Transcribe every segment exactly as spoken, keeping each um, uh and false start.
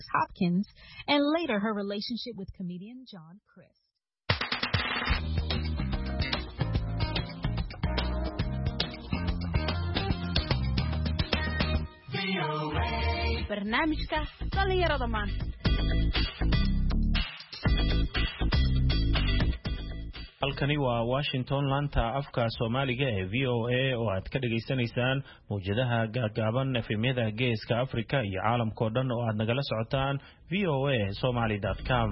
Hopkins, and later her relationship with comedian John Crist. barnaamijka dhalinyarada maanta. halkani waa Washington laanta afka Soomaaliga ee V O A oo aad ka dhageysanaysaan mowjadaha gaagaaban efemyada geeska Afrika iyo caalamka oo dhan oo aad nagala socotaan v o a somali dot com.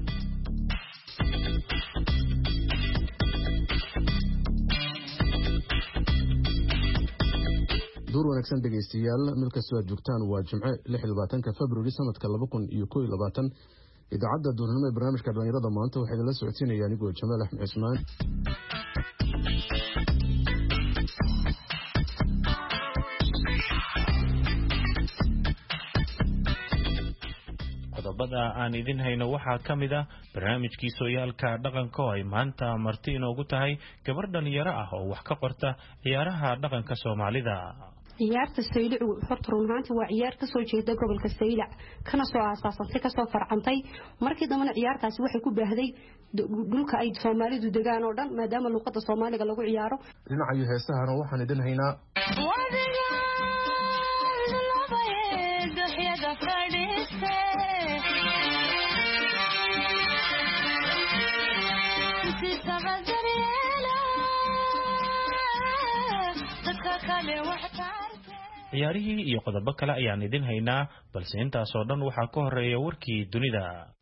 door wanaagsan dhageystayaal meel kastoo aad joogtaan waa Jimce lix iyo labaatanka February sanadka laba kun iyo kow iyo labaatan. idaacadda duurnimo ee barnaamijka dhalinyarada maanta waxay la socodsiinayaan anigoo Jamaal Axmed Cismaan. qodobada aan idin hayno waxaa ka mid ah barnaamijkii sooyaalka dhaqanka oo ay maanta marti inoogu tahay gabar dhalinyaro ah oo wax ka qorta ciyaaraha dhaqanka Soomaalida. ciyaarta saylic horta runtii waa ciyaar ka soo jeeda gobolka saylic kana soo aasaasantay ka soo farcantay markii dambana ciyaartaasi waxay ku baahday dhulka ay Soomaalidu degaan oo dhan maadaama luqadda Soomaaliga lagu ciyaaro. dhinaca heesahana waxaan idin haynaa ciyaarihii iyo qodobo kale ayaan idin haynaa balse intaas oo dhan waxaa ka horeeya warkii dunida.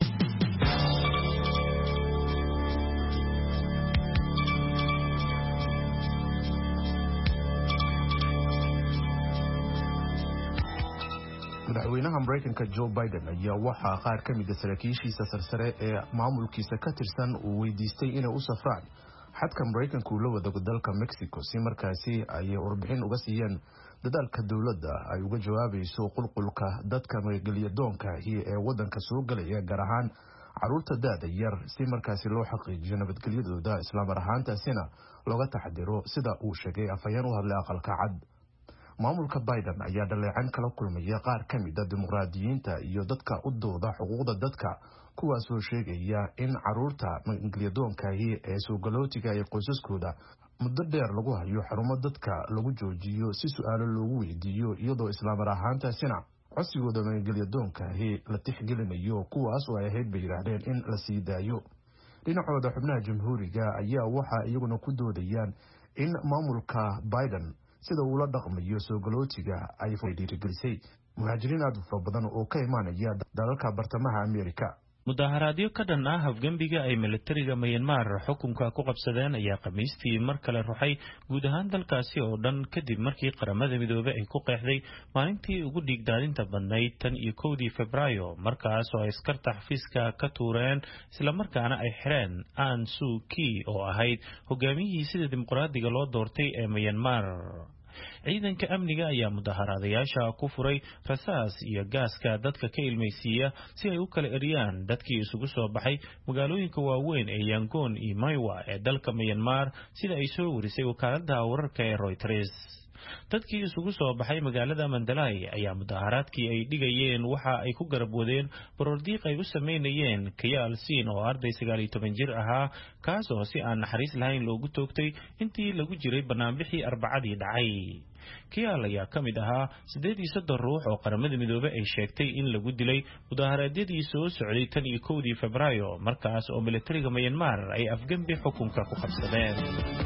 madaxweynaha Mareykanka Joe Biden ayaa waxa qaar ka mid ah saraakiishiisa sarsare ee maamulkiisa ka tirsan uu weydiistay inay u safraan xadka Mareykanka uu la wadago dalka Mexico si markaasi ay warbixin uga siiyaan dadaalka dawladda ay uga jawaabayso qulqulka dadka magaalyadoonka ee wadanka soo galaya gaar ahaan caruurta daada yar si markaasi loo xaqiijiyo nabadgelyadooda isla mar ahaantaasina looga taxadiro sida uu sheegay afhayeen u hadlay aqalka cad. maamulka Biden ayaa dhaleecan kala kulmaya qaar ka mid ah dimuqraadiyiinta iyo dadka u dooda xuquuqda dadka kuwaas oo sheegaya in caruurta magaalyadoonka ee soo galootiga ay qoysaskooda muddo dheer lagu hayo xarumo dadka lagu joojiyo si su'aalo loogu weydiiyo iyadoo isla mar ahaantaasina codsigooda magaalyadoonka la tixgelinayo kuwaas oo ay ahayd bay yiraahdeen in la sii daayo. dhinacooda xubnaha jamhuuriga ayaa waxa iyaguna ku doodayaan in maamulka Biden sida uu la dhaqmayo soo galootiga ay dhiirigelisay muhaajiriin aad u fara badan oo ka imaanaya dalalka bartamaha Ameerika. mudaharaadyo ka dhan ah afgembiga ay militariga Myanmar xukunka ku qabsadeen ayaa Khamiistii mar kale ruxay guud ahaan dalkaasi oo dhan kadib markii qaramada midoobay ay ku qeexday maalintii ugu dhiigdaadinta badnayd tan iyo kowdii Febraayo markaas oo ay askarta xafiiska ka tuureen isla markaana ay xireen Aung San Suu Kyi oo ahayd hogaamiyihii sida dimuqraadiga loo doortay ee Myanmar. ciidanka amniga ayaa mudaharaadayaasha ku furay rasaas iyo gaaska dadka ka ilmaysiiya si ay u kala eriyaan dadkii isugu soo baxay magaalooyinka waaweyn ee Yangon iyo Maiwa ee dalka Myanmar sida ay soo warisay wakaaladda wararka ee Reuters. dadkii isugu soo baxay magaalada Mandalay ayaa mudaharaadkii ay dhigayeen waxa ay ku garab wadeen baroordiiq ay u sameynayeen Kayaal Siin oo arday sagaal iyo toban jir ahaa kaas oo si aan naxariis lahayn loogu toogtay intii lagu jiray barnaamijkii Arbacadii dhacay. Kayaal ayaa ka mid ahaa siddeed iyo soddon ruux oo qaramada midoobay ay sheegtay in lagu dilay mudaharaadyadii soo socday tan iyo kowdii Febraayo markaas oo militariga Myanmar ay afgembi xukunka ku qabsadeen.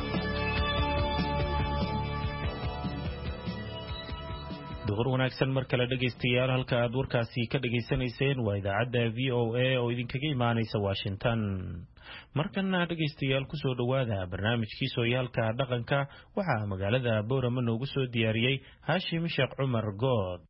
door wanaagsan mar kale dhageystayaal halka aad warkaasi ka dhageysanayseen waa idaacadda V O A oo idinkaga imaanaysa Washington. markana dhageystayaal ku soo dhawaada barnaamijkii sooyaalka dhaqanka waxaa magaalada Boorama noogu soo diyaariyay Hashim Sheekh Cumar Good.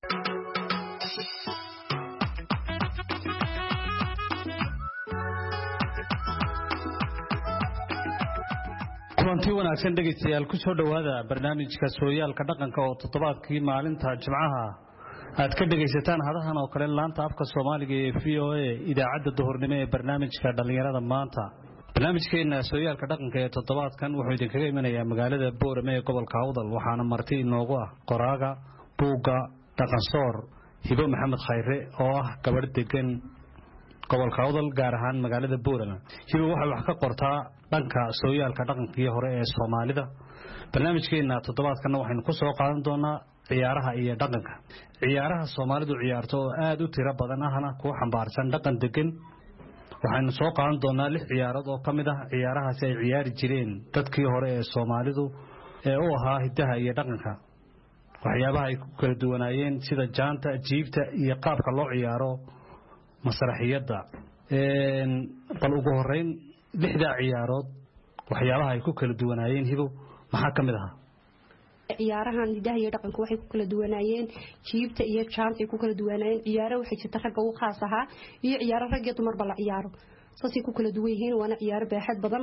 kulanti wanaagsan dhageystayaal ku soo dhawaada barnaamijka sooyaalka dhaqanka oo toddobaadkii maalinta Jimcaha aad ka dhageysataan hadahan oo kale laanta afka Soomaaliga ee V O A idaacadda duhurnimo ee barnaamijka dhalinyarada maanta. barnaamijkeena sooyaalka dhaqanka ee toddobaadkan wuxuu idinkaga imanayaa magaalada Boorama ee gobolka Awdal waxaana marti inoogu ah qoraaga buugga dhaqan soor hibo maxamed khayre oo ah gabadh degan gobolka Awdal gaar ahaan magaalada Boorama. Hibo waxay wax ka qortaa dhanka sooyaalka dhaqankii hore ee Soomaalida. barnaamijkeena toddobaadkan waxaynu ku soo qaadan doonaa ciyaaraha iyo dhaqanka. ciyaaraha Soomaalidu ciyaarto oo aad u tiro badan ahna ku xambaarsan dhaqan degan. waxaynu soo qaadan doonaa lix ciyaarood oo kamid ah ciyaarahaasi ay ciyaari jireen dadkii hore ee Soomaalidu ee u ahaa hidaha iyo dhaqanka. waxyaabaha ay ku kala duwanaayeen sida jaanta, jiibta iyo qaabka loo ciyaaro masraxiyada. een bal ugu horeyn lixda ciyaarood waxyaabaha ay ku kala duwanaayeen hibo maxaa kamid ah? ciyaarahan hidaha iyo dhaqanka waxay ku kala duwanaayeen jiibta iyo jaanta ay ku kala duwanaayeen ciyaaro waxay jirta ragga u khaas ahaa iyo ciyaaro rag iyo dumarba la ciyaaro saasi ku kala duwan yihiin waana ciyaaro baaxad badan.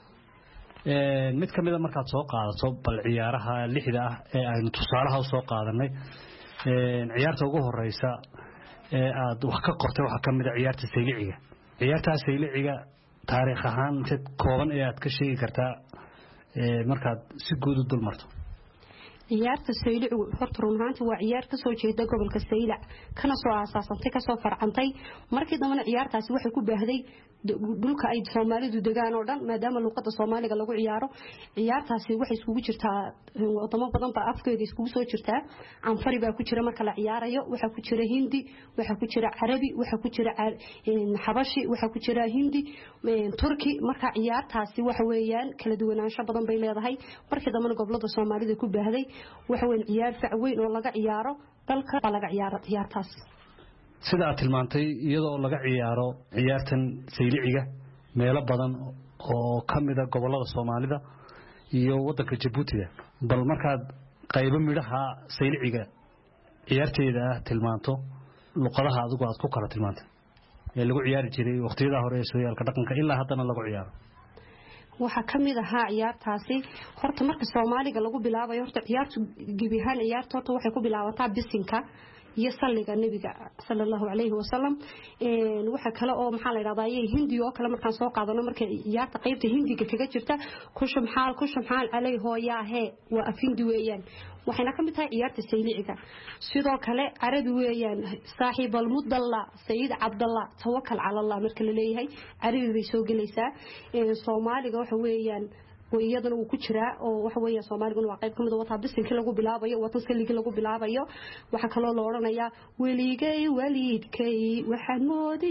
een mid kamid ah markaad soo qaadato bal ciyaaraha lixda ah ee aynu tusaalaha soo qaadanay een ciyaarta ugu horeysa ee aad wax ka qortay waxa kamid ah ciyaarta sayliciga. ciyaarta sayliciga taariikh ahaan mid kooban ee aad ka sheegi kartaa ee markaad si guud u dul marto. ciyaarta saylicu horta runtii waa ciyaar ka soo jeeda gobolka Saylac kana soo aasaasantay ka soo farcantay markii dambana ciyaartaasi waxay ku baahday dhulka ay Soomaalidu degaan oo dhan maadaama luqadda Soomaaliga lagu ciyaaro. ciyaartaasi waxay iskugu jirtaa wadamo badan ba afkeeda iskugu soo jirtaa. Anfari baa ku jira marka la ciyaarayo, waxa ku jira Hindi, waxa ku jira Carabi, waxa ku jira Xabashi, waxa ku jira Hindi, Turki. marka ciyaartaasi waxa weeyaan kala duwanaansho badan bay leedahay. markii dambana gobolada Soomaalida ku baahday waxa weyn ciyaar fac weyn oo laga ciyaaro dalka laga ciyaaro ciyaartaas. sida aad tilmaantay iyadoo laga ciyaaro ciyaartan sayliciga meelo badan oo kamid ah gobolada Soomaalida iyo wadanka Djibouti. bal markaad qaybo midhaha sayliciga ciyaarteeda tilmaanto luqadaha adigu aad ku kala tilmaantay ee lagu ciyaari jiray waqtiyada hore ee sooyaalka dhaqanka ilaa haddana lagu ciyaaro. waxa kamid ahaa ciyaartaasi horta marka Soomaaliga lagu bilaabayo horta ciyaartu gibihaan ciyaarta horta waxay ku bilaabataa bisinka iyo salliga nabiga sallallahu alayhi wasallam. een waxa kale oo maxaa la yiraahdaa ay Hindi oo kale markaan soo qaadano marka ciyaarta qaybta Hindiga kaga jirta kushum xaal kushum xaal alay hooyaahe waa afindi weeyaan waxayna kamid tahay ciyaarta sayliciga. sidoo kale Carabi weeyaan saaxiib al-mudalla Sayyid Abdullah tawakkal ala Allah marka la leeyahay Carabi bay soo galaysaa. ee Soomaaliga waxa weeyaan iyadana uu ku jira oo waxa weeye Soomaaliga waa qayb kamid ah wata bisinka lagu bilaabayo wata saliga lagu bilaabayo. waxa kale oo la oranayaa weligay waliidkay waxaan moodi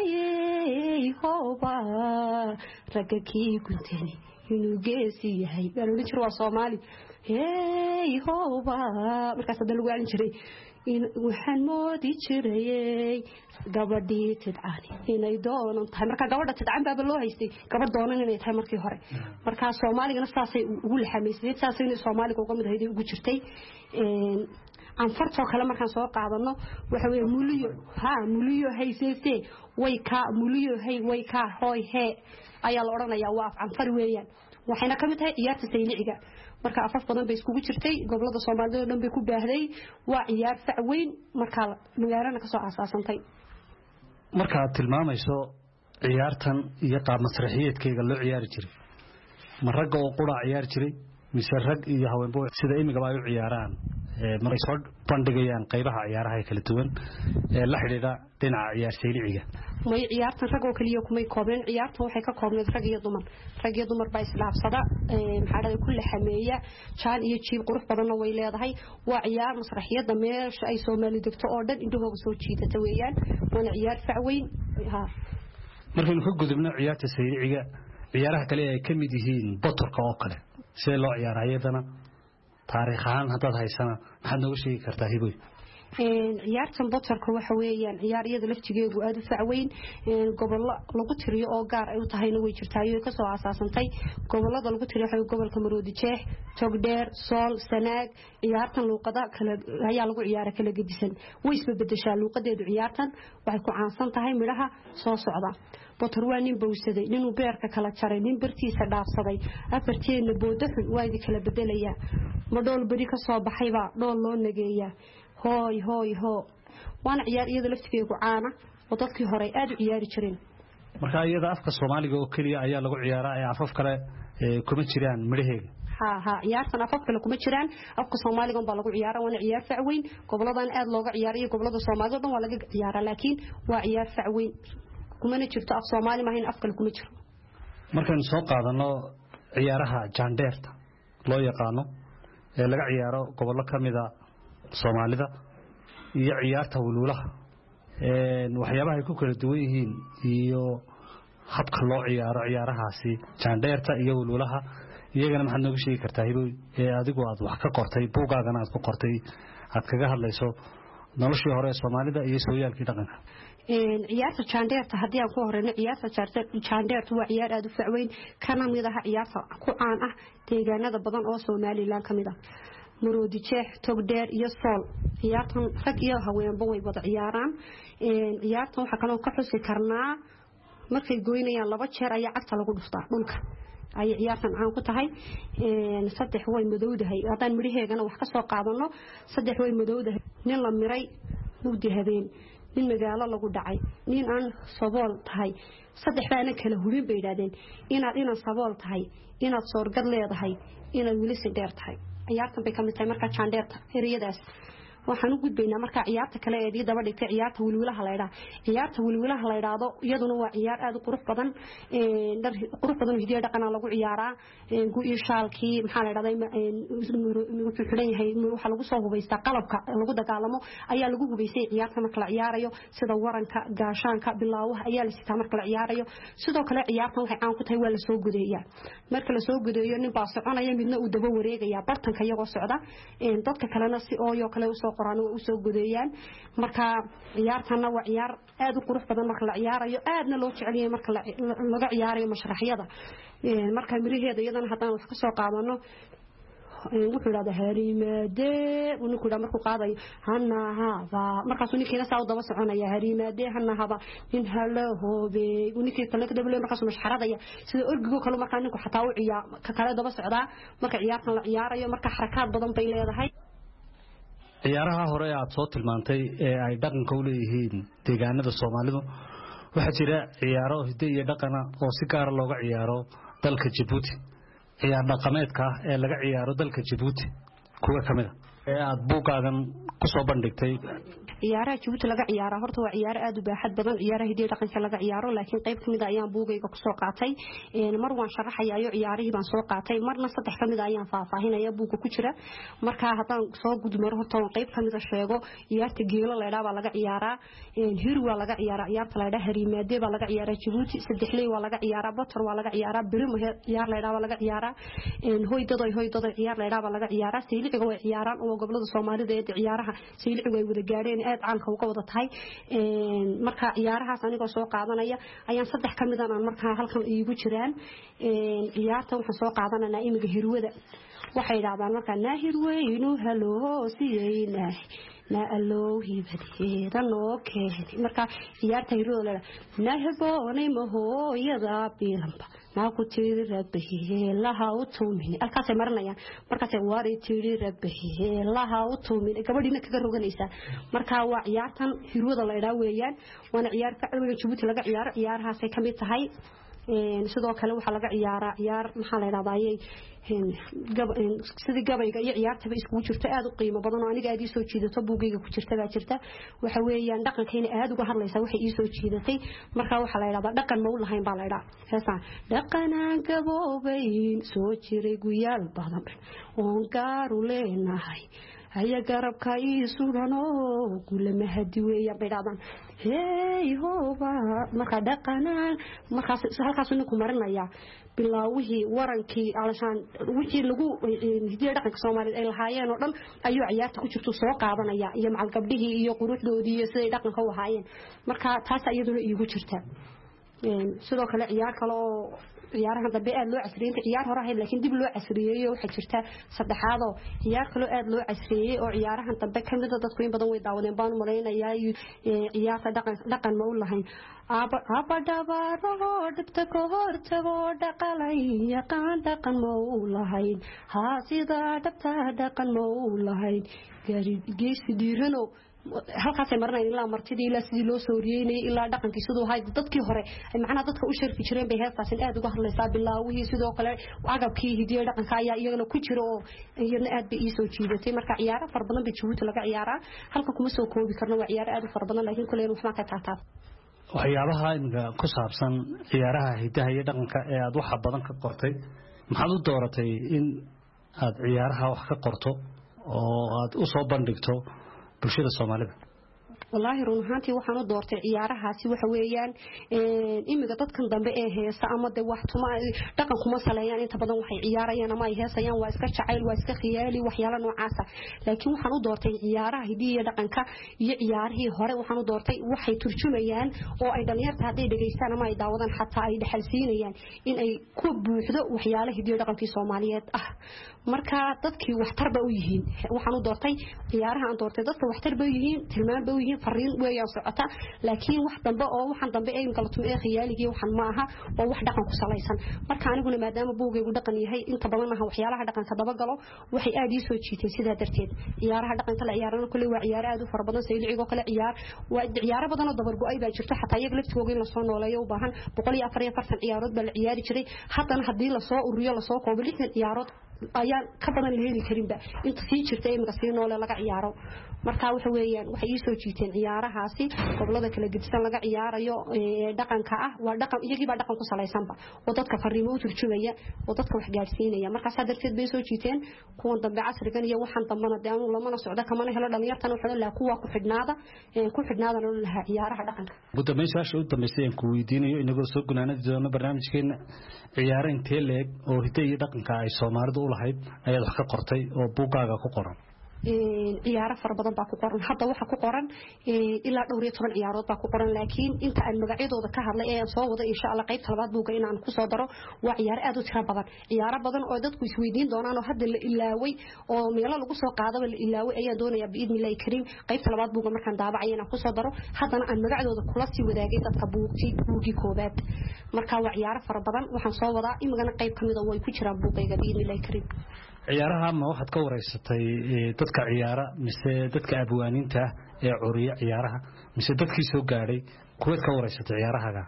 jiray hooba ragakii kuntani inuu geesi yahay bal jiro waa Soomaali hey hooba markaas dad lagu aan jiray in waxaan moodi jiray gabadhii tidcaan inay doonan tahay marka gabadha tidcaan baa loo haystay gabadh doonan inay tahay markii hore. marka Soomaaliga saasay ugu laxameysay saasay in Soomaaliga uga mid ahayd ugu jirtay. een anfarto kale markaan soo qaadano waxa weeye muliyo ha muliyo hayseete way ka muliyo hay way ka hooy he ayaa la oranayaa waa anfar weeyaan waxayna kamid tahay ciyaarta sayliciga. marka afaf badan bay iskugu jirtay gobolada Soomaalidu oo dhan bay ku baahday waa ciyaar fac weyn marka magaalada ka soo aasaasantay. marka aad tilmaamayso ciyaartan iyo qaab masraxiyeedkeega loo ciyaari jiray ma rag oo qura ciyaar jiray mise rag iyo haweenbo sida imiga ay u ciyaaraan ee markay soo bandhigayaan qaybaha ciyaaraha kala duwan ee la xidhiidha dhinaca ciyaar sayliciga. may ciyaartan rag oo kaliya kuma koobneen ciyaartan waxay ka koobneed rag iyo dumar rag iyo dumar baa islaafsada ee maxaa dhacay kulli xameeya jaan iyo jiib qurux badan way leedahay waa ciyaar masraxiyada meesha ay Soomaali degto oo dhan indhahooda soo jiidata weeyaan waana ciyaar fac weyn. ha markaynu ka gudubno ciyaarta sayliciga ciyaaraha kale ay ka mid yihiin botorka oo kale see loo ciyaarayadana taariikh ahaan haddaad haysana maxaad nooga sheegi kartaa hiboy? een ciyaartan botorka waxa weeyaan ciyaar iyada laftigeedu aad u fac weyn een gobol lagu tiriyo oo gaar ay u tahayna way jirtaa iyo ka soo aasaasantay gobolada lagu tiriyo waxa gobolka Maroodi Jeex, Togdheer, Sool, Sanaag. ciyaartan luqada kala ayaa lagu ciyaara kala gedisan way isbedeshaa luqadeedu. ciyaartan waxay ku caansan tahay midhaha soo socda. botor waa nin bowsaday ninuu beerka kala jaray nin bartiisa dhaafsaday afarteena boodaxun waa idin kala bedelaya ma dhool bari ka soo baxayba dhool loo nageeya hooy hooy hoo waana ciyaar iyada laftigeedu caana oo dadkii hore aad u ciyaari jireen. marka iyada afka Soomaaliga oo kaliya ayaa lagu ciyaaraa ee afaf kale kuma jiraan midhaheega. ha ha ciyaartan afaf kale kuma jiraan afka Soomaaliga baa lagu ciyaaraa wana ciyaar facweyn goboladan aad looga ciyaariyo gobolada Soomaalida dhan waa laga ciyaaraa laakiin waa ciyaar facweyn kuma jirto af Soomaali ma ahayn af kale kuma jiro markaan soo qaadano ciyaaraha jandeerta loo yaqaano ee laga ciyaaro gobollo kamida Soomaalida iyo ciyaarta wululaha ee waxyaabaha ay ku kala duwan yihiin iyo habka loo ciyaaro ciyaarahaasi jandeerta iyo wululaha iyagana maxaad noogu sheegi kartaa hiboy ee adigu aad wax ka qortay buugaagana aad ku qortay aad kaga hadlayso noloshii hore ee Soomaalida iyo sooyaalkii dhaqanka een ciyaarta jandeerta hadii aan ku horeyno ciyaarta jandeerta waa ciyaar aad u facweyn kana mid ah ciyaarta ku caan ah deegaanada badan oo Soomaaliland kamid ah Maroodi Jeex Togdheer iyo Sool ciyaartan rag iyo haweenba way wada ciyaaraan een ciyaartan waxa kale oo ka xusi karnaa markay gooynayaan laba jeer ayaa cagta lagu dhuftaa dhulka ay ciyaartan aan ku tahay een saddex way madowdahay hadaan midhaheegana wax ka soo qaadano saddex way madowdahay nin la miray mugdi habeen nin magaalo lagu dhacay nin aan sabool tahay saddex baana kala hubin bay yiraahdeen inaad inaan sabool tahay inaad soorgad leedahay inaad wili si dheer tahay ciyaartan bay kamid tahay marka jandeerta eriyadaas waxaan u gudbaynaa marka ciyaarta kale ee daba dhigtay ciyaarta wulwulaha la yiraahdo ciyaarta wulwulaha la yiraahdo iyaduna waa ciyaar aad u qurux badan ee dar qurux badan hidiyo dhaqan lagu ciyaaraa ee gu iyo shaalkii maxaa la yiraahdaa wuxuu xiran yahay waxa lagu soo hubaystaa qalabka lagu dagaalamo ayaa lagu hubaysay ciyaarta marka la ciyaarayo sida waranka gaashaanka bilaawaha ayaa la sitaa marka la ciyaarayo sidoo kale ciyaartan waxay aan ku tahay waa la soo gudeeyaa marka la soo gudeeyo nin baa soconaya midna uu daba wareegaya bartanka iyagoo socda ee dadka kalena si ooyo kale u soo qoraan oo soo gudeeyaan marka ciyaartana waa ciyaar aad u qurux badan marka la ciyaarayo aadna loo jecel yahay marka laga ciyaarayo mashraxyada ee marka miriheeda iyadana hadaan wax ka soo qaadano wuxuu raada harimaade uu ku dhamarku qaadayo hana haba markaas uu ninkiina saa daba soconaya harimaade hana haba in halo hoobe uu ninkii kale ka dableeyo markaas uu mashxaradaya sida orgigo kale markaa ninku xataa u ciyaar ka kale daba socdaa marka ciyaartan la ciyaarayo marka xarakaad badan bay leedahay ciyaaraha hore aad soo tilmaantay ee ay dhaqanka u leeyihiin deegaanada Soomaalidu waxa jira ciyaaro hidde iyo dhaqan oo si gaar ah looga ciyaaro dalka Djibouti ciyaar dhaqameedka ee laga ciyaaro dalka Djibouti kuwa kamid ah ee aad buugaagan ku soo bandhigtay ciyaaraha Djibouti laga ciyaaro horta waa ciyaar aad u baaxad badan ciyaaraha hidde dhaqanka laga ciyaaro laakiin qayb kamid ah ayaan buugayga ku soo qaatay ee mar waan sharaxayaa ciyaarihii baan soo qaatay marna saddex kamid ah ayaan faahfaahinaya buugga ku jira marka hadaan soo gudmaro horta qayb kamid ah sheego ciyaarta geelo la yiraahdo laga ciyaaraa ee hiru waa laga ciyaaraa ciyaarta la yiraahdo harimaade baa laga ciyaaraa Djibouti saddexley waa laga ciyaaraa bator waa laga ciyaaraa birim ciyaar la yiraahdo laga ciyaaraa ee hooydado hooydado ciyaar la yiraahdo laga ciyaaraa siiliga way ciyaaraan oo gobolada Soomaalida ee ciyaaraha siiliga way wada gaareen aad caan ka wada tahay ee marka ciyaarahaas aniga soo qaadanaya ayaan saddex kamid ah marka halkan iigu jiraan ee ciyaarta waxaan soo qaadananaa imiga hirwada waxay yiraahdaan marka naahirweynu halo siyeyna na aloohi badeeda noo keenay marka ciyaarta hirwada la naahboonay mahooyada biilamba ma ku tiri rabbihi laha u tuumin alkaas marinayaan markaas waari tiri rabbihi laha u tuumin gabadhina kaga roganaysa marka waa ciyaartan hirwada la yiraahdo weeyaan waana ciyaar ka cilmiga Djibouti laga ciyaaro ciyaarahaas ay kamid tahay ee sidoo kale waxa laga ciyaaraa ciyaar maxaa la yiraahdaa sidii gabayga iyo ciyaartaba isku jirto aad u qiimo badan oo aniga aad ii soo jiidato buugayga ku jirta baa jirta waxa weeyaan dhaqankeena aad uga hadlaysa waxa ii soo jiidatay marka waxa la yiraahdaa dhaqan ma u lahayn baa la yiraahdaa heesa dhaqanaan gaboobayn soo jiray guyaal badan oo gaar u leenahay haya garabka ii sudano kulama hadi weeya baydaadan hey hooba marka dhaqanaan markaas halkaas uu ku marinaya bilaawihii warankii alashan wixii lagu hidiyada dhaqanka Soomaaliyeed ay lahaayeen oo dhan ayuu ciyaarta ku jirto soo qaadanaya iyo macal gabdhihii iyo quruxdoodii iyo siday dhaqanka u ahaayeen marka taas ayaduna iigu jirta ee sidoo kale ciyaar kale oo ciyaaraha dambe aad loo casriyeeyay ciyaar hore ahayd laakiin dib loo casriyeeyay waxa jirta saddexaad oo ciyaar kale aad loo casriyeeyay oo ciyaarahan dambe kamid ah dadku in badan way daawadeen baan maleynayaa ciyaarta dhaqan dhaqan ma u lahayn aba aba dabaro dhibta ka hortago dhaqalay yaqaan dhaqan ma u lahayn ha sida dhabta dhaqan ma u lahayn gari geesi diirano halkaas ay marnay ilaa martidii ilaa sidii loo soo riyeynay ilaa dhaqankii sidoo hay dadkii hore ay macna dadka u sharfi jireen bay heestaas aad uga hadlaysaa bilaawii sidoo kale agabkii hidiyo dhaqanka ayaa iyagana ku jira oo iyana aad bay ii soo jiidatay marka ciyaaro far badan bay Djibouti laga ciyaaraa halka kuma soo koobi karno waa ciyaaro aad u far badan laakiin kulleen waxba ka taataa waxyaabaha inga ku saabsan ciyaaraha hidaha iyo dhaqanka ee aad waxa badan ka qortay maxaad u dooratay in aad ciyaaraha wax ka qorto oo aad u soo bandhigto bulshada Soomaalida والله رون هانتي وحنا دورت عيارها سي waxa weeyaan ee imiga dadkan dambe ee heesa ama de wax tuma dhaqan kuma saleeyaan inta badan waxay ciyaarayaan ama ay heesayaan waa iska jacayl waa iska khiyaali waxyaalo noocaas ah laakiin waxaan u doortay ciyaaraha hidiyo dhaqanka iyo ciyaarihii hore waxaan u doortay waxay turjumayaan oo ay dhalinyarta haday dhageystaan ama ay daawadaan xataa ay dhaxalsiinayaan in ay ku buuxdo waxyaalo hidiyo dhaqankii Soomaaliyeed ah marka dadkii wax tarba u yihiin waxaan u doortay ciyaaraha aan doortay dadka wax tarba u yihiin tilmaan ba u yihiin fariin weeyaan socota laakiin wax dambe oo waxan dambe ay galto ee khiyaaligii waxan ma aha oo wax dhaqan ku salaysan marka aniguna maadaama buugaygu dhaqan yahay inta badan aha waxyaalaha dhaqanka daba galo waxay aad ii soo jiitay sida darteed ciyaaraha dhaqanka la ciyaarana kulli waa ciyaar aad u far badan sayliigo kale ciyaar waa ciyaar badan oo dabar go'ay baa jirto xataa iyaga laftigooda in la soo nooleeyo u baahan boqol iyo afar iyo afartan ciyaarood baa la ciyaari jiray haddana hadii la soo ururiyo la soo koobo lixdan ciyaarood ayaa ka badan la heli karin ba inta sii jirtay imika sii noole laga ciyaaro marka waxa weeyaan waxay ii soo jiiteen ciyaarahaasi gobolada kala gedisan laga ciyaarayo ee dhaqanka ah waa dhaqan iyagii baa dhaqan ku salaysan ba oo dadka fariimo u turjumaya oo dadka wax gaarsiinaya marka sadarteed bay soo jiiteen kuwan dambe casrigan iyo waxan dambana daan lamana socda kamana helo dhalinyartan waxa la kuwa ku xidhnaada ee ku xidhnaadana laha ciyaaraha dhaqanka guda meeshaas u dambeysay ku weydiinayo inagoo soo gunaanada doona barnaamijkeena ciyaar intee leeg oo hidaha iyo dhaqanka ay Soomaalidu u lahayd ayaad wax ka qortay oo buugaaga ku qoran ciyaaro far badan baa ku qoran hadda waxa ku qoran ilaa dhowr iyo toban ciyaarood baa ku qoran laakiin inta aan magacyadooda ka hadlay ee soo wada insha Allah qayb talabaad buuga inaan ku soo daro waa ciyaar aad u tiro badan ciyaaro badan oo dadku isweydiin doonaan oo hadda la ilaaway oo meelo lagu soo qaadaba la ilaaway ayaa doonaya biidmillahi kariim qayb talabaad buuga markaan daabacay inaan ku soo daro haddana aan magacyadooda kula sii wadaagay dadka buugti buugi koobaad marka waa ciyaaro far badan waxaan soo wadaa imagana qayb kamid ah way ku jiraan buugayga biidmillahi kariim ciyaaraha ma waxaad ka wareysatay dadka ciyaara mise dadka abwaaniinta ee curiya ciyaaraha mise dadkii soo gaaray kuweed ka wareysatay ciyaarahaga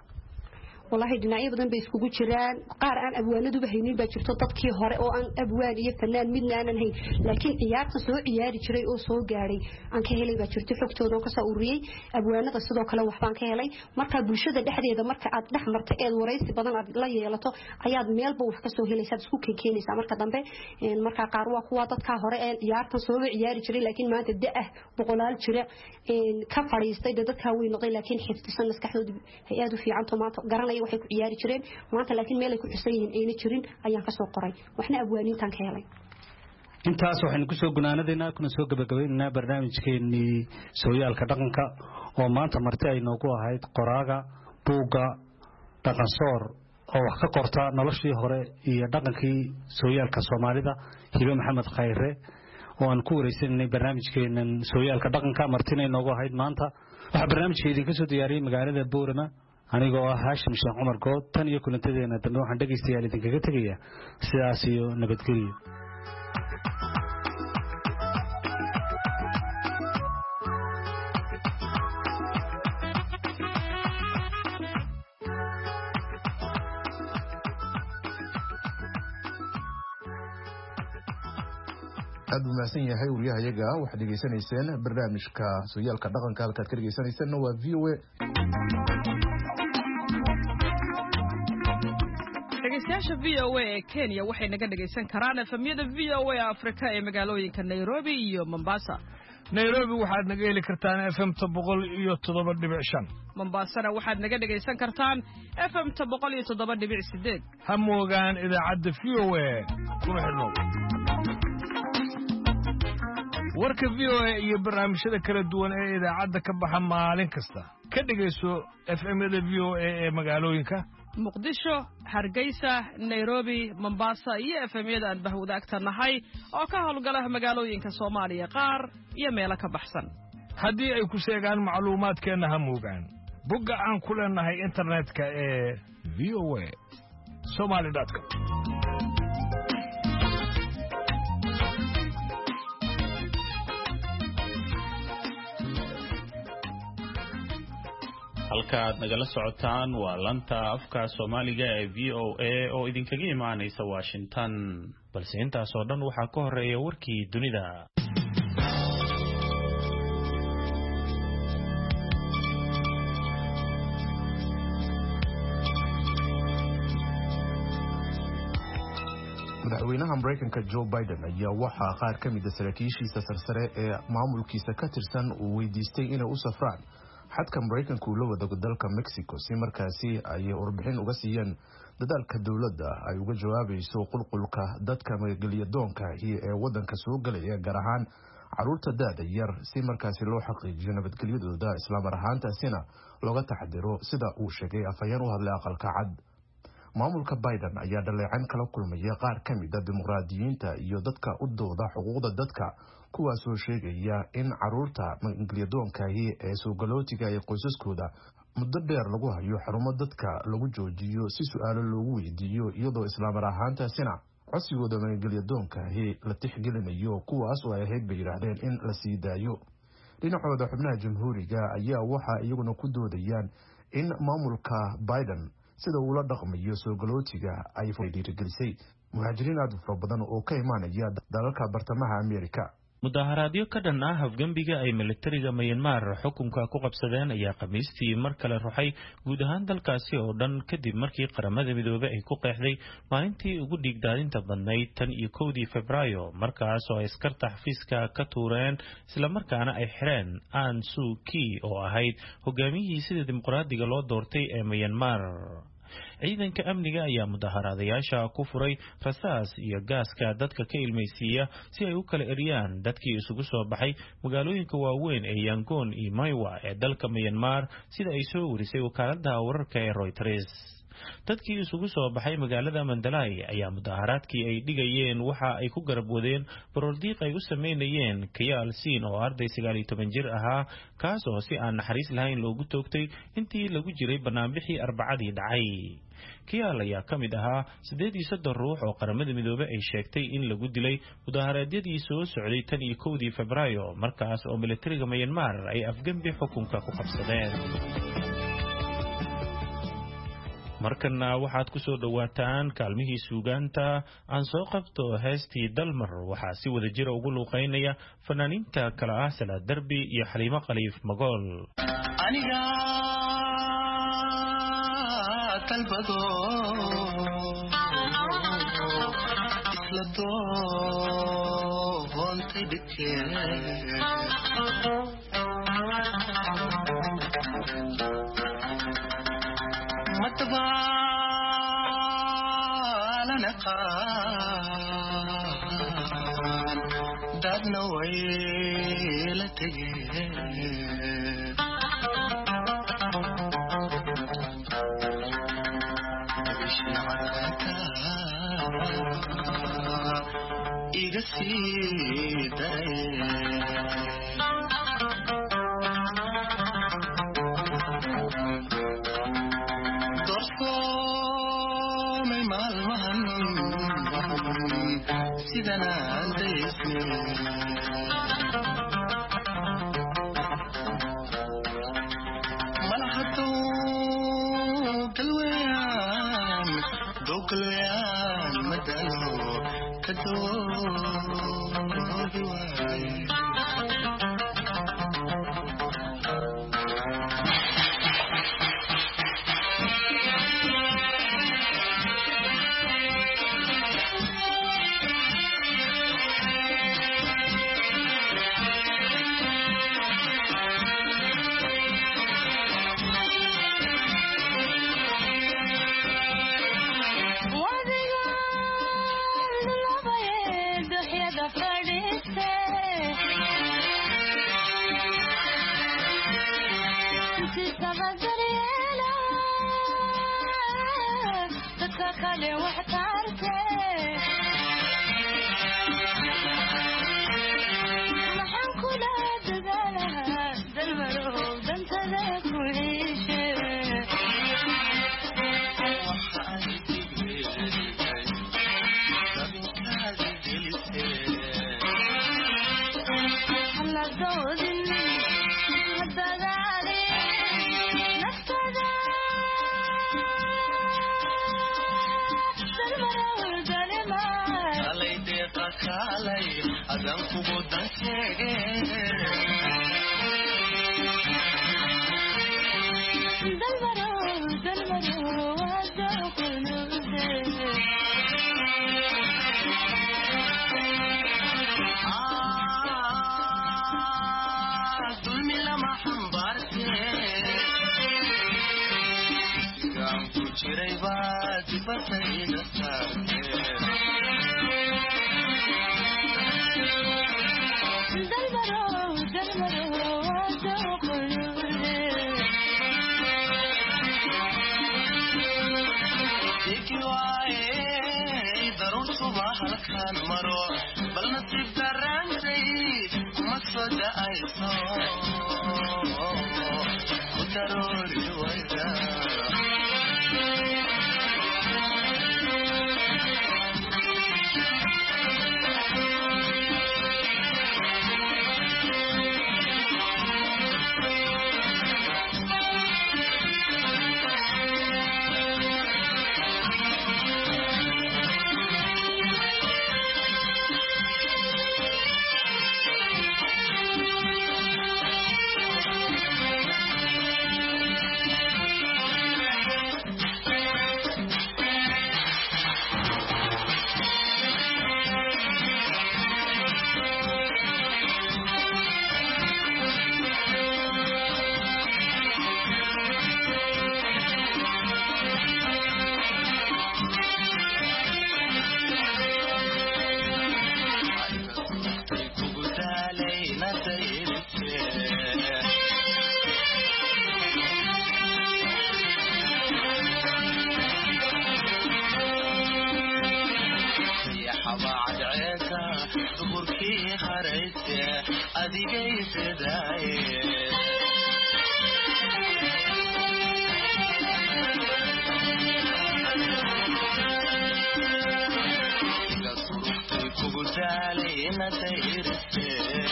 والله دنيا بدن بيسكوجو جيران قار aan abwaanadu bahaynin baa jirto dadkii hore oo aan abwaan iyo fanaan midna aan hayn laakiin ciyaarta soo ciyaari jiray oo soo gaaray aan ka helay baa jirto xogtooda oo ka soo ururiyay abwaanada sidoo kale wax baan ka helay marka bulshada dhexdeeda marka aad dhex martay ee wareysi badan aad la yeelato ayaad meelba wax ka soo helaysaa isku keenaysaa marka dambe marka qaar waa kuwa dadka hore ee ciyaarta soo ciyaari jiray laakiin maanta daa boqolaal jira ka fariistay dadka weyn noqday laakiin xifdisan maskaxdooda hay aad u fiican to maanta garanay waxay ku ciyaari jireen maanta laakiin meel ay ku xusan yihiin ayna jirin ayaan ka soo qoray waxna abwaaniintan ka helay intaas waxaan ku soo gunaanadeena kuna soo gabagabeynaa barnaamijkeenii sooyaalka dhaqanka oo maanta marti ay noogu ahayd qoraaga buuga dhaqan soor oo wax ka qorta noloshii hore iyo dhaqankii sooyaalka Soomaalida Hibo Maxamed Khayre oo aan ku wareysanay barnaamijkeenan sooyaalka dhaqanka martina noogu ahayd maanta waxa barnaamijkeedii ka soo diyaariyay magaalada Boorama anigoo ah Haashim Sheekh Umar Good tan iyo kulantadeena dambe waxaan dhageystayaal idinkaga tagayaa sidaas iyo nabadgelyo aad u mahadsan yahay wariyahayaga waxaad dhageysanayseen barnaamijka sooyaalka dhaqanka halkaad ka dhageysanaysan waa V O A dhegeystayaasha V O A ee Kenya waxay naga dhageysan karaan efemyada V O A Afrika ee magaalooyinka Nairobi iyo Mombasa Nairobi waxaad naga heli kartaan F M boqol iyo toddoba dhibic shan Mombasa waxaad naga dhageysan kartaan F M boqol iyo toddoba dhibic sideed ha moogaan idaacadda V O A kuna xidhnow warka V O A iyo barnaamijyada kala duwan ee idaacadda ka baxa maalin kasta ka dhageyso F M-yada V O A ee magaalooyinka Muqdisho, Hargeysa, Nairobi, Mombasa iyo F M-yada aan bahwadaagta nahay oo ka howlgala magaalooyinka Soomaaliya qaar iyo meelo ka baxsan haddii ay ku sheegaan macluumaadkeena ha moogaan bogga aan ku leenahay internetka ee v o a somali dot com halkaad nagala socotaan waa lanta afka Soomaaliga ee V O A oo idinkaga imaanaysa Washington balse intaas oo dhan waxa ka horeeya warkii dunida madaxweynaha Mareykanka Joe Biden ayaa waxa qaar ka mid ah saraakiishiisa sarsare ee maamulkiisa ka tirsan uu weydiistay inay u safraan xadka Mareykanka uu la wadago dalka Mexico si markaasi ay warbixin uga siiyaan dadaalka dawladda ay uga jawaabayso qulqulka dadka magaalyadoonka ee wadanka soo galaya gaar ahaan caruurta daada yar si markaasi loo xaqiijiyo nabadgelyadooda isla mar ahaantaasina looga taxadiro sida uu sheegay afhayeen u hadlay aqalka cad maamulka Biden ayaa dhaleecan kala kulmaya qaar ka mid ah dimuqraadiyiinta iyo dadka u dooda xuquuqda dadka kuwaas oo sheegaya in caruurta magaalyadoonka ee soo galootiga ay qoysaskooda muddo dheer lagu hayo xarumo dadka lagu joojiyo si su'aalo loogu weydiiyo iyadoo isla mar ahaantaasina codsigooda magaalyadoonka la tixgelinayo kuwaas oo ay ahayd bay yiraahdeen in la sii daayo dhinacooda xubnaha jamhuuriga ayaa waxa iyaguna ku doodayaan in maamulka Biden sida uu la dhaqmayo soo galootiga ay dhiirigelisay muhaajiriin aad u fara badan oo ka imaanaya dalalka bartamaha Ameerika mudaharaadyo ka dhan ah afgembiga ay militariga Myanmar xukunka ku qabsadeen ayaa Khamiistii mar kale ruxay guud ahaan dalkaasi oo dhan kadib markii qaramada midoobay ay ku qeexday maalintii ugu dhiigdaadinta badnayd tan iyo kowdii Febraayo markaas oo ay askarta xafiiska ka tuureen isla markaana ay xireen Aung San Suu Kyi oo ahayd hogaamiyihii sida dimuqraadiga loo doortay ee Myanmar ciidanka amniga ayaa mudaharaadayaasha ku furay rasaas iyo gaaska dadka ka ilmaysiiya si ay u kala eriyaan dadkii isugu soo baxay magaalooyinka waaweyn ee Yangon iyo Maiwa ee dalka Myanmar sida ay soo warisay wakaaladda wararka ee Reuters dadkii isugu soo baxay magaalada Mandalay ayaa mudaharaadkii ay dhigayeen waxa ay ku garab wadeen baroordiiq ay u sameynayeen Kayaal Siin oo arday sagaal iyo toban jir ahaa kaas oo si aan naxariis lahayn loogu toogtay intii lagu jiray barnaamijkii Arbacadii dhacay Kayaal ayaa ka mid ahaa siddeed iyo soddon ruux oo qaramada midoobay ay sheegtay in lagu dilay mudaharaadyadii soo socday tan iyo kowdii Febraayo markaas oo militariga Myanmar ay afgembi xukunka ku qabsadeen markana waxaad ku soo dhawaataan kaalmihii suugaanta aan soo qabto heestii Dalmar waxaa si wada jira ugu luuqeynaya fanaaniinta kala ah Salaad Darbi iyo Xaliimo Khaliif Magool aniga talbado isla doontay dhigtee matbaalana qaan dadna way la tegeen iga sii daye malahado galweyaan dogalweyaan madalo kadoodi waaye I'm not going to kaalay adan kugu dankeege dalbaro dalbaro wada qulubde ah dulmi lama xambaarte gaan ku jiray baa dibatayda saarte dalbaro dalbaro wada qulubde ikiwaaye darun subax halkaan maro bal nasiib darantay kuma soo da'ayso ku daroori wayda adigay fidaaye iga surugtay kugu daalay inaday iriste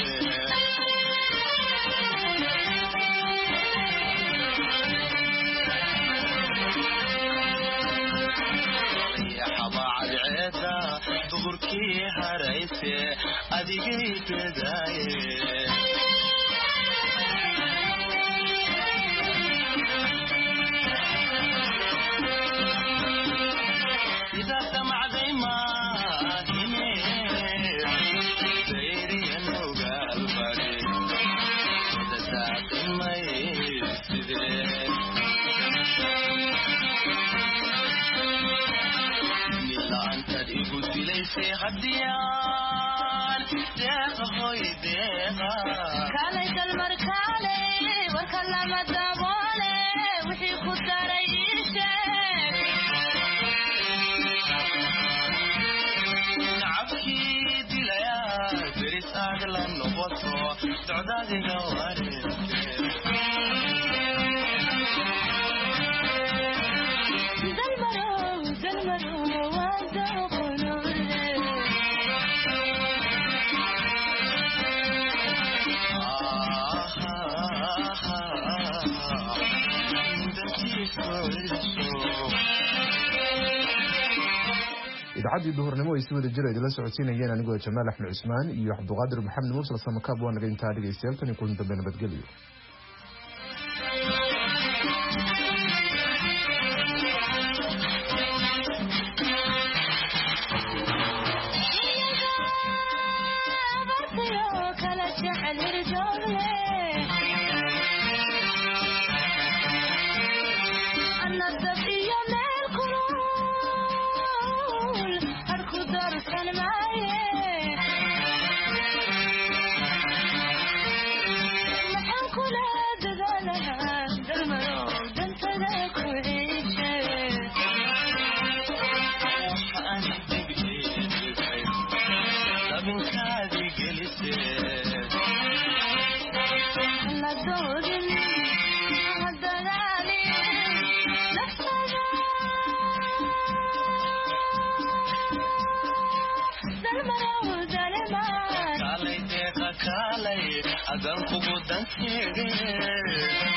xabacadceeda duhurkii harayse adigay fidaaye idaa damacday maahine sayriyan ogaalbari dadaaqimay sidee nilaantad igu dilaysay haddiyaan deeqa hoy deeqa kaalay dalmar kaalay warka lama daboole wixii ku daray ii sheeg nacabkii dilayaa beris aad la noqoto docdaadiga wareegte dalmaro dalmaro wada qulubde idaacadii duhurnimo ay si wada jir idila socodsiinayeen anigoo jamaal axmed cusmaan iyo cabduqaadir maxamed mursal samakaab waa naga intaa dhegaystayaal tan iyo kulan dambe nabadgelyo kala jecel hirjoogle ana dab iyo meel kulul harku darsan maaye maxaan kula dadaalahaa dalmaro dantada ku ciishe labinkaadi gelise la doodin hadalaali naftada dalmaro dalemaan kaalay deeqa kaalay adan kugu dankeege